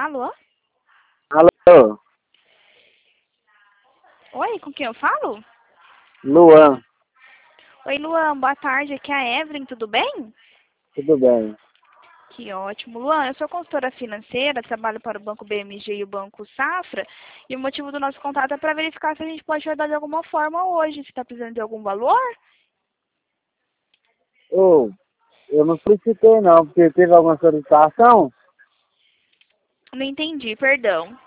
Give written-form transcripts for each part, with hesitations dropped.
Alô? Alô, Oi, com quem eu falo? Luan, Oi, Luan, boa tarde. Aqui é a Evelyn, tudo bem? tudo bem? Que ótimo. Luan, eu sou consultora financeira, trabalho para o Banco BMG e o Banco Safra, e o motivo do nosso contato é para verificar se a gente pode ajudar de alguma forma hoje. Você está precisando de algum valor? Ô, eu não solicitei não, porque teve alguma solicitação? Não entendi, perdão.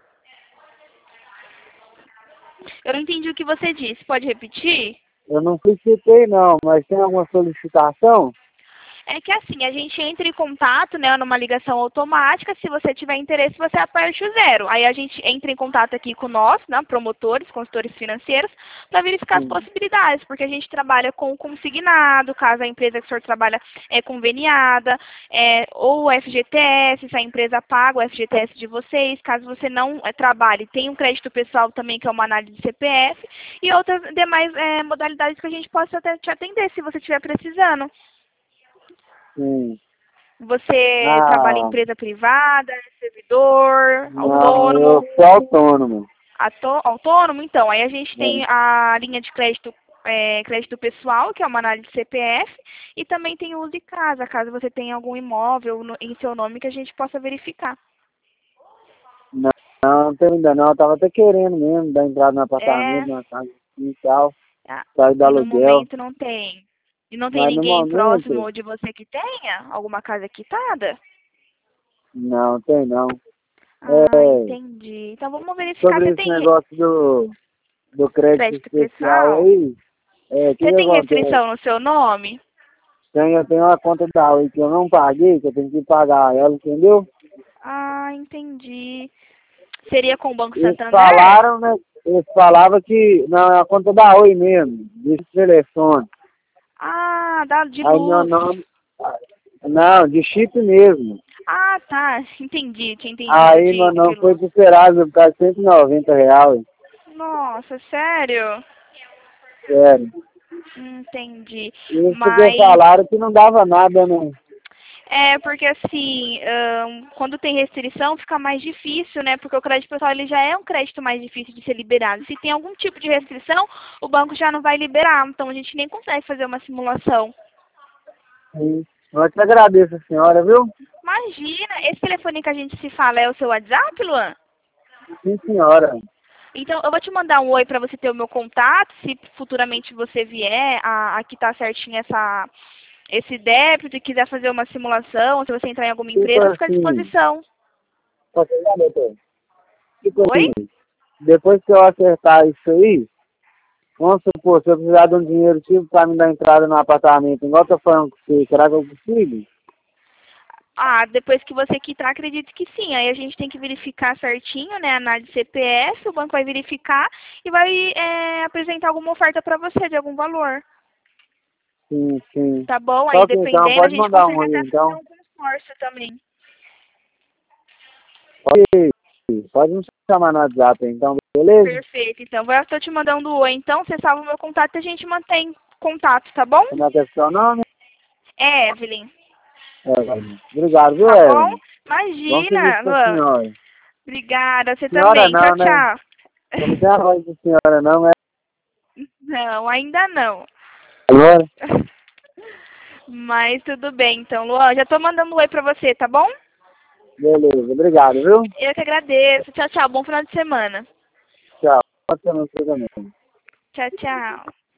Eu não entendi o que você disse. Pode repetir? Eu não solicitei não, mas tem alguma solicitação? É que assim, a gente entra em contato, né, numa ligação automática. Se você tiver interesse, você aperte o 0. Aí a gente entra em contato aqui com nós, né, promotores, consultores financeiros, para verificar as Sim. possibilidades, porque a gente trabalha com consignado, caso a empresa que o senhor trabalha é conveniada, ou o FGTS, se a empresa paga o FGTS de vocês, caso você não trabalhe, tem um crédito pessoal também, que é uma análise de CPF, e outras demais modalidades que a gente possa até te atender, se você estiver precisando. Sim. Você trabalha em Ah, empresa privada, é servidor, não, autônomo? eu sou autônomo. Autônomo, então. Aí a gente tem Né? a linha de crédito, crédito pessoal, que é uma análise de CPF, e também tem o uso de casa, caso você tenha algum imóvel em seu nome que a gente possa verificar. Não, não tem ainda não, eu tava até querendo mesmo dar entrada no É, apartamento, na casa e tal, ah, sair do e no aluguel. momento não tem. E não tem Mas no ninguém momento, próximo de você que tenha alguma casa quitada? não tem não. Ah, É, entendi. Então vamos verificar. Você sobre esse tem negócio do crédito crédito especial pessoal? aí, o que Você que tem acontece? restrição no seu nome? Eu tenho uma conta da Oi que eu não paguei, que eu tenho que pagar ela, entendeu? Ah, entendi. Seria com o Banco Eles Santander? falaram, né? Eles falavam que não, é a conta da Oi mesmo, de telefone. Ah, de Aí meu luz. nome. Não, de chip mesmo. Ah, tá. Entendi, tinha entendido Aí meu de nome foi luz. pro Serasa por causa de R$ 190, Nossa, sério? sério. Entendi. Isso porque Mas falaram que não dava nada, né? é porque assim, quando tem restrição fica mais difícil, né? Porque o crédito pessoal ele já é um crédito mais difícil de ser liberado. Se tem algum tipo de restrição, o banco já não vai liberar. Então a gente nem consegue fazer uma simulação. Sim. Eu te agradeço, senhora, viu? Imagina, esse telefone que a gente se fala é o seu WhatsApp, Luan? Sim, senhora. Então, eu vou te mandar um oi para você ter o meu contato, se futuramente você vier a quitar certinho esse débito e quiser fazer uma simulação, se você entrar em alguma Tipo empresa, fica à assim, disposição. pode pegar, doutor? Tipo Oi? assim, depois que eu acertar isso aí, vamos supor, se eu precisar de um dinheiro tipo para me dar entrada no apartamento, igual eu tô falando com você, será que eu consigo? Ah, depois que você quitar, acredito que sim. Aí a gente tem que verificar certinho, né, a análise CPF, o banco vai verificar e vai apresentar alguma oferta para você de algum valor. Sim, sim. Tá bom? Aí Só que então, dependendo, a pode gente mandar um consegue aí, até fazer então. um consórcio também. Pode, pode me chamar no WhatsApp, então, beleza? Perfeito. Então, eu estou te mandando o oi. Então, você salva o meu contato e a gente mantém contato, tá bom? Como é que é seu nome? É, Evelyn. Obrigado, viu, Tá bom? Evelyn? Bom Imagina, serviço pra Luan. senhora. Obrigada. Você Senhora também. Tchau, não, né? tchau. Eu não tenho a voz de senhora não, é Não, ainda não. agora? Mas tudo bem, então, Luan. Já tô mandando um oi pra você, tá bom? Beleza, obrigado, viu? Eu que agradeço. Tchau, tchau. Bom final de semana. Tchau. Pode ser você também. Tchau, tchau.